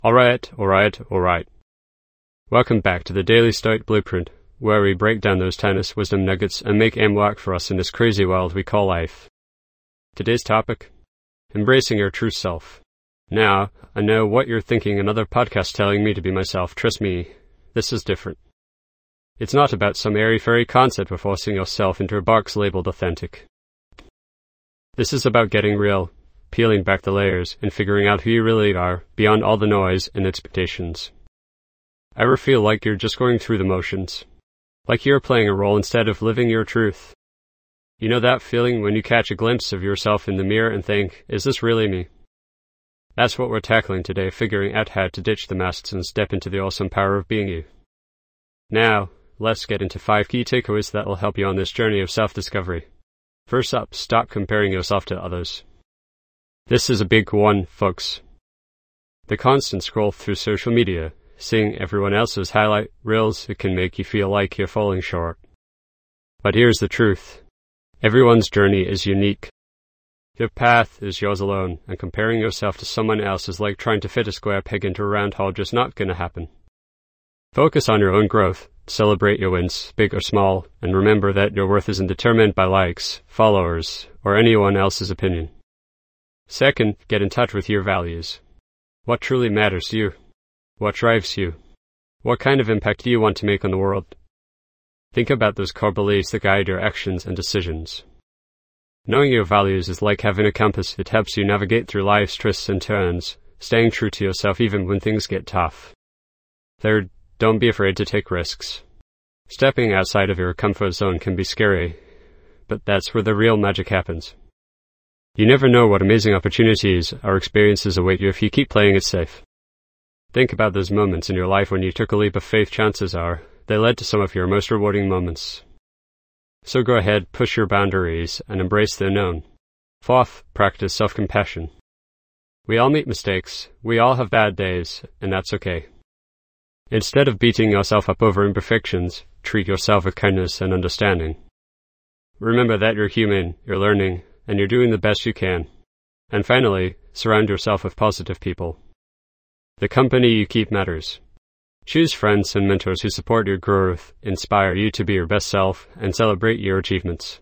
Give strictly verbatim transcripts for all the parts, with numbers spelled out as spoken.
Alright, alright, alright. Welcome back to the Daily Stoic Blueprint, where we break down those tennis wisdom nuggets and make aim work for us in this crazy world we call life. Today's topic: embracing your true self. Now, I know what you're thinking, another podcast telling me to be myself. Trust me, this is different. It's not about some airy-fairy concept of forcing yourself into a box labeled authentic. This is about getting real, peeling back the layers, and figuring out who you really are, beyond all the noise and expectations. Ever feel like you're just going through the motions? Like you're playing a role instead of living your truth? You know that feeling when you catch a glimpse of yourself in the mirror and think, is this really me? That's what we're tackling today, figuring out how to ditch the masks and step into the awesome power of being you. Now, let's get into five key takeaways that will help you on this journey of self-discovery. First up, stop comparing yourself to others. This is a big one, folks. The constant scroll through social media, seeing everyone else's highlight reels, it can make you feel like you're falling short. But here's the truth. Everyone's journey is unique. Your path is yours alone, and comparing yourself to someone else is like trying to fit a square peg into a round hole, just not gonna happen. Focus on your own growth, celebrate your wins, big or small, and remember that your worth isn't determined by likes, followers, or anyone else's opinion. Second, get in touch with your values. What truly matters to you? What drives you? What kind of impact do you want to make on the world? Think about those core beliefs that guide your actions and decisions. Knowing your values is like having a compass. It helps you navigate through life's twists and turns, staying true to yourself even when things get tough. Third, don't be afraid to take risks. Stepping outside of your comfort zone can be scary, but that's where the real magic happens. You never know what amazing opportunities or experiences await you if you keep playing it safe. Think about those moments in your life when you took a leap of faith. Chances are they led to some of your most rewarding moments. So go ahead, push your boundaries, and embrace the unknown. Fourth, practice self-compassion. We all make mistakes, we all have bad days, and that's okay. Instead of beating yourself up over imperfections, treat yourself with kindness and understanding. Remember that you're human, you're learning, and you're doing the best you can. And finally, surround yourself with positive people. The company you keep matters. Choose friends and mentors who support your growth, inspire you to be your best self, and celebrate your achievements.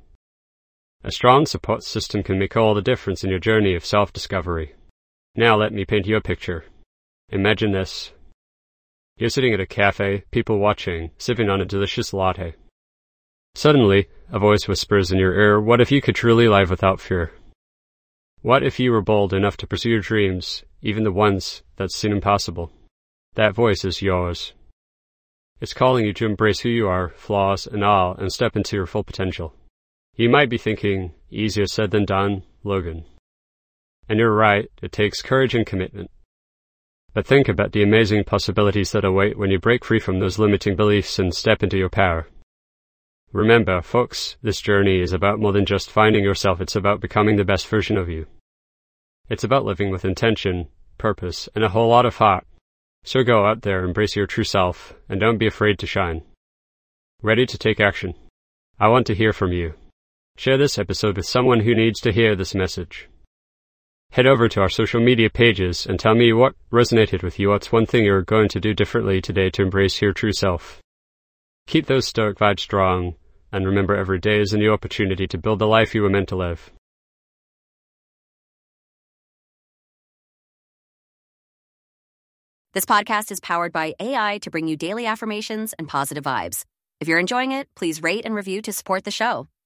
A strong support system can make all the difference in your journey of self-discovery. Now let me paint you a picture. Imagine this. You're sitting at a cafe, people watching, sipping on a delicious latte. Suddenly, a voice whispers in your ear, what if you could truly live without fear? What if you were bold enough to pursue your dreams, even the ones that seem impossible? That voice is yours. It's calling you to embrace who you are, flaws and all, and step into your full potential. You might be thinking, easier said than done, Logan. And you're right, it takes courage and commitment. But think about the amazing possibilities that await when you break free from those limiting beliefs and step into your power. Remember, folks, this journey is about more than just finding yourself. It's about becoming the best version of you. It's about living with intention, purpose, and a whole lot of heart. So go out there, embrace your true self, and don't be afraid to shine. Ready to take action? I want to hear from you. Share this episode with someone who needs to hear this message. Head over to our social media pages and tell me what resonated with you. What's one thing you're going to do differently today to embrace your true self? Keep those stoic vibes strong, and remember, every day is a new opportunity to build the life you were meant to live. This podcast is powered by A I to bring you daily affirmations and positive vibes. If you're enjoying it, please rate and review to support the show.